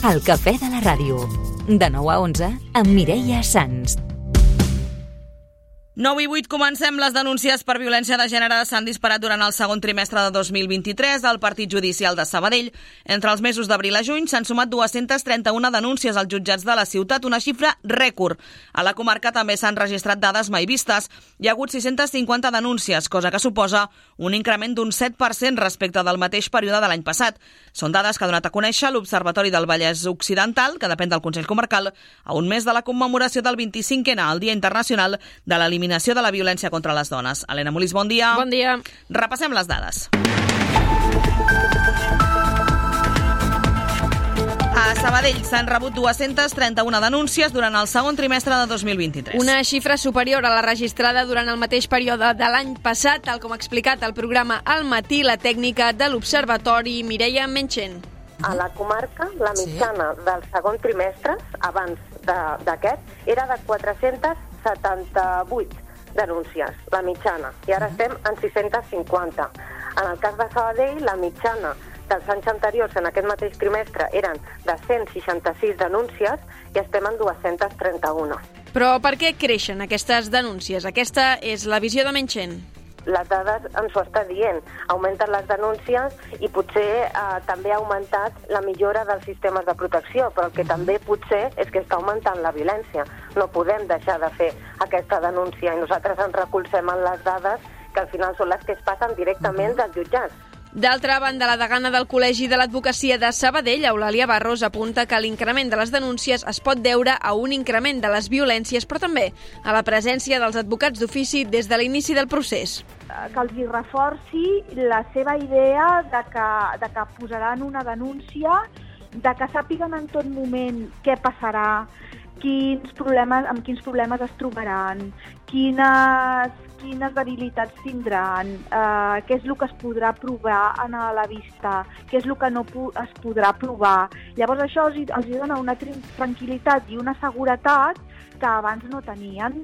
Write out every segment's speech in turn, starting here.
El cafè de la ràdio. De 9 a 11 amb Mireia Sans. 9 i 8 comencem. Les denúncies per violència de gènere s'han disparat durant el segon trimestre de 2023 al Partit Judicial de Sabadell. Entre els mesos d'abril a juny s'han sumat 231 denúncies als jutjats de la ciutat, una xifra rècord. A la comarca també s'han registrat dades mai vistes. Hi ha hagut 650 denúncies, cosa que suposa un increment d'un 7% respecte del mateix període de l'any passat. Són dades que ha donat a conèixer l'Observatori del Vallès Occidental, que depèn del Consell Comarcal, a un mes de la commemoració del 25N, el Dia Internacional de l'Eliminació de la violència contra les dones. Helena Molís, bon dia. Bon dia. Repassem les dades. A Sabadell s'han rebut 231 denúncies durant el segon trimestre de 2023. Una xifra superior a la registrada durant el mateix període de l'any passat, tal com ha explicat el programa Al matí la tècnica de l'Observatori Mireia Menchen. A la comarca, la mitjana del segon trimestre, abans d'aquest, era de 478 denúncies, la mitjana, i ara estem en 650. En el cas de Sabadell, la mitjana dels anys anteriors en aquest mateix trimestre eren de 166 denúncies i estem en 231. Però per què creixen aquestes denúncies? Aquesta és la visió de Menchen. Les dades ens ho està dient. Augmenten les denúncies i potser també ha augmentat la millora dels sistemes de protecció, però el que també potser és que està augmentant la violència. No podem deixar de fer aquesta denúncia i nosaltres ens recolzem en les dades que al final són les que es passen directament dels jutjats. D'altra banda, la degana del Col·legi de l'Advocacia de Sabadell, Eulàlia Barros, apunta que l'increment de les denúncies es pot deure a un increment de les violències, però també a la presència dels advocats d'ofici des de l'inici del procés. Que els hi reforci la seva idea de que posaran una denúncia, de que sàpiguen en tot moment què passarà, amb quins problemes es trobaran, quines debilitats tindran, què és el que es podrà provar a la vista, què és el que no es podrà provar. Llavors això els dona una tranquil·litat i una seguretat que abans no tenien.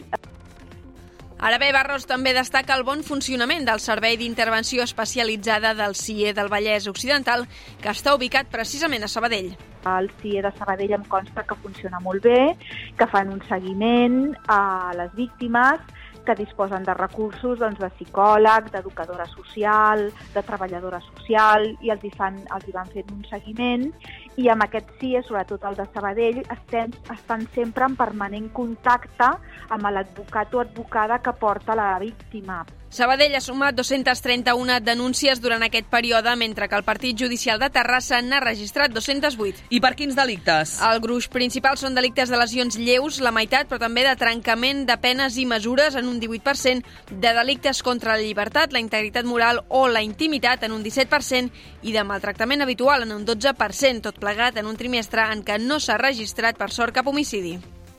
Ara bé, Barros també destaca el bon funcionament del Servei d'Intervenció Especialitzada del CIE del Vallès Occidental, que està ubicat precisament a Sabadell. El CIE de Sabadell em consta que funciona molt bé, que fan un seguiment a les víctimes, que disposen de recursos de psicòleg, d'educadora social, de treballadora social, i els hi van fent un seguiment, i amb aquest CIE, sobretot el de Sabadell, estan sempre en permanent contacte amb l'advocat o advocada que porta la víctima. Sabadell ha sumat 231 denúncies durant aquest període, mentre que el Partit Judicial de Terrassa n'ha registrat 208. I per quins delictes? El gruix principal són delictes de lesions lleus, la meitat, però també de trencament de penes i mesures en un 18%, de delictes contra la llibertat, la integritat moral o la intimitat en un 17% i de maltractament habitual en un 12%, tot plegat en un trimestre en què no s'ha registrat, per sort, cap homicidi.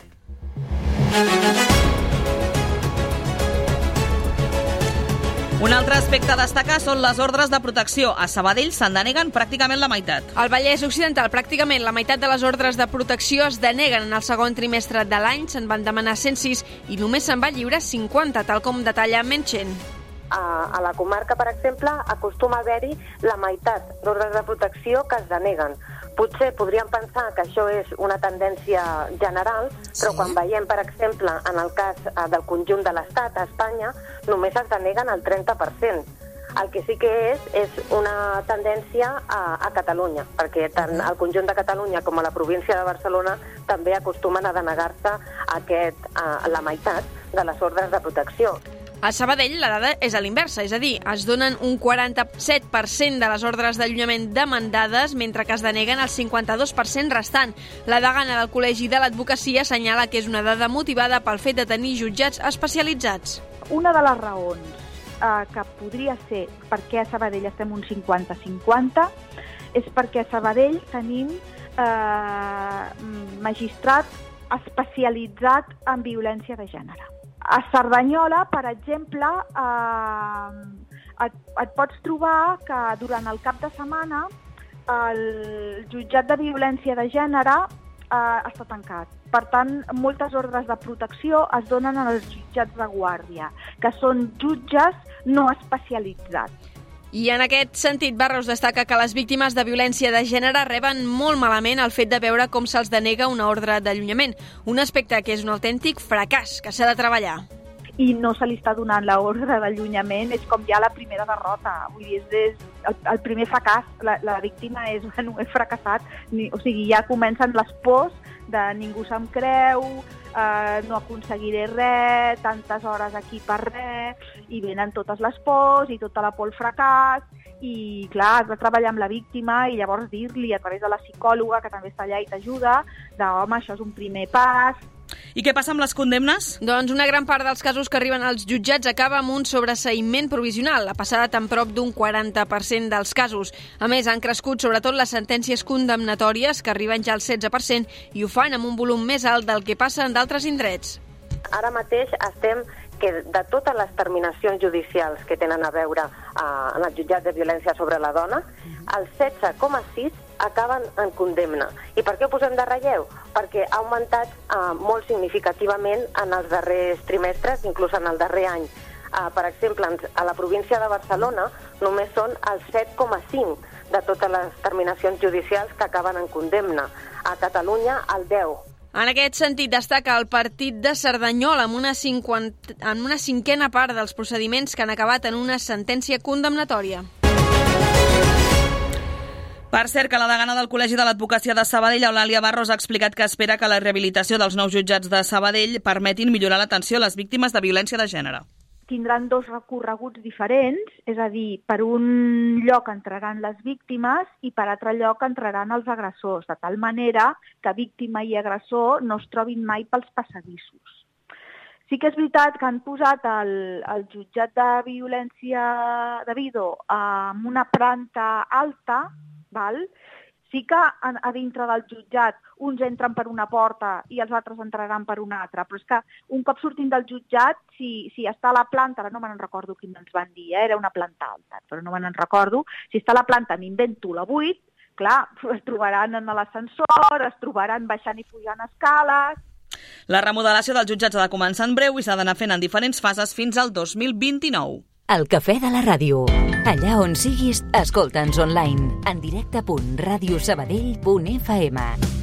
Un altre aspecte a destacar són les ordres de protecció. A Sabadell se'n deneguen pràcticament la meitat. Al Vallès Occidental, pràcticament la meitat de les ordres de protecció es deneguen en el segon trimestre de l'any. Se'n van demanar 106 i només se'n va lliurar 50, tal com detalla Menchen. A la comarca, per exemple, acostuma a haver-hi la meitat d'ordres de protecció que es deneguen. Potser podríem pensar que això és una tendència general, però quan veiem, per exemple, en el cas del conjunt de l'Estat, a Espanya, només es deneguen el 30%. El que sí que és una tendència a Catalunya, perquè tant el conjunt de Catalunya com a la província de Barcelona també acostumen a denegar-se la meitat de les ordres de protecció. A Sabadell la dada és a l'inversa, és a dir, es donen un 47% de les ordres d'allunyament demandades, mentre que es deneguen el 52% restant. La degana del Col·legi de l'Advocacia assenyala que és una dada motivada pel fet de tenir jutjats especialitzats. Una de les raons que podria ser perquè a Sabadell estem un 50-50 és perquè a Sabadell tenim magistrat especialitzat en violència de gènere. A Cerdanyola, per exemple, et pots trobar que durant el cap de setmana el jutjat de violència de gènere està tancat. Per tant, moltes ordres de protecció es donen als jutjats de guàrdia, que són jutges no especialitzats. I en aquest sentit, Barros destaca que les víctimes de violència de gènere reben molt malament el fet de veure com se'ls denega una ordre d'allunyament, un aspecte que és un autèntic fracàs que s'ha de treballar. I no se li està donant l'ordre d'allunyament, és com ja la primera derrota. Vull dir, és el primer fracàs. La víctima és, bueno, he fracassat. O sigui, ja comencen les pors de ningú se'm creu, no aconseguiré res, tantes hores aquí per res, i venen totes les pors i tota la por al fracàs, i clar, has de treballar amb la víctima i llavors dir-li a través de la psicòloga, que també està allà i t'ajuda, home, això és un primer pas. I què passa amb les condemnes? Doncs una gran part dels casos que arriben als jutjats acaba amb un sobreseïment provisional, ha passat tan prop d'un 40% dels casos. A més, han crescut sobretot les sentències condemnatòries, que arriben ja al 16%, i ho fan amb un volum més alt del que passa en d'altres indrets. Ara mateix estem que de totes les terminacions judicials que tenen a veure en el jutjat de violència sobre la dona, el 16,6 acaben en condemna. I per què ho posem de relleu? Perquè ha augmentat molt significativament en els darrers trimestres, inclús en el darrer any. Per exemple, a la província de Barcelona només són el 7,5 de totes les terminacions judicials que acaben en condemna. A Catalunya, el 10. En aquest sentit, destaca el partit de Cerdanyola amb una cinquena part dels procediments que han acabat en una sentència condemnatòria. Per cert, que la degana del Col·legi de l'Advocacia de Sabadell, Eulàlia Barros, ha explicat que espera que la rehabilitació dels nous jutjats de Sabadell permetin millorar l'atenció a les víctimes de violència de gènere. Tindran dos recorreguts diferents, és a dir, per un lloc entraran les víctimes i per altre lloc entraran els agressors, de tal manera que víctima i agressor no es trobin mai pels passadissos. Sí que és veritat que han posat el jutjat de violència de Vido en una planta alta, val? Sí que a dintre del jutjat uns entren per una porta i els altres entraran per una altra, però és que un cop sortint del jutjat, si està a la planta, ara no me'n recordo quin ens van dir, era una planta alta, però no me'n recordo, si està a la planta, m'invento la 8, clar, es trobaran en l'ascensor, es trobaran baixant i pujant escales. La remodelació dels jutjats ha de començar en breu i s'ha d'anar fent en diferents fases fins al 2029. El Cafè de la Ràdio. Allà on siguis, escolta'ns online en directe.radiosabadell.fm.